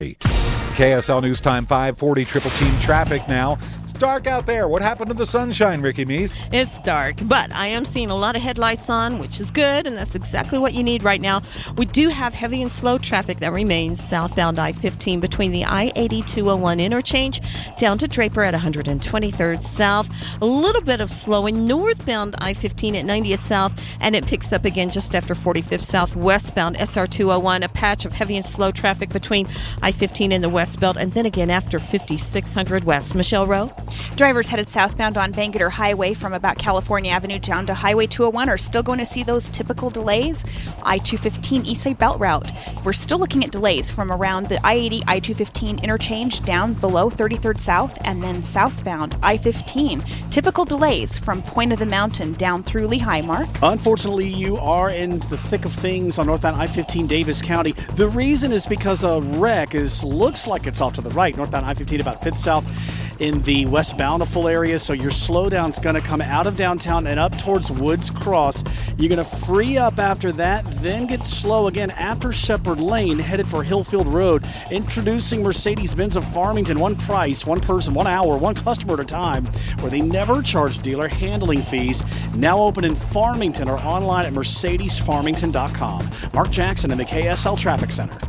KSL News Time 540 Triple Team traffic now. It's dark out there. What happened to the sunshine, Ricky Meese? It's dark, but I am seeing a lot of headlights on, which is good, and that's exactly what you need right now. We do have heavy and slow traffic that remains southbound I-15 between the I-80-201 interchange down to Draper at 123rd South. A little bit of slowing northbound I-15 at 90th South, and it picks up again just after 45th South westbound SR-201. A patch of heavy and slow traffic between I-15 and the West Belt, and then again after 5600 West. Michelle Rowe? Drivers headed southbound on Bangerter Highway from about California Avenue down to Highway 201 are still going to see those typical delays. I-215 Eastside Belt Route. We're still looking at delays from around the I-80, I-215 interchange down below 33rd South, and then southbound I-15. Typical delays from Point of the Mountain down through Lehigh. Mark? Unfortunately, you are in the thick of things on northbound I-15 Davis County. The reason is because a wreck looks like it's off to the right, northbound I-15 about 5th South in the West Bountiful area, so your slowdown's going to come out of downtown and up towards Woods Cross. You're going to free up after that, then get slow again after Shepherd Lane, headed for Hillfield Road. Introducing Mercedes-Benz of Farmington, one price, one person, 1 hour, one customer at a time, where they never charge dealer handling fees. Now open in Farmington or online at mercedesfarmington.com. Mark Jackson in the KSL Traffic Center.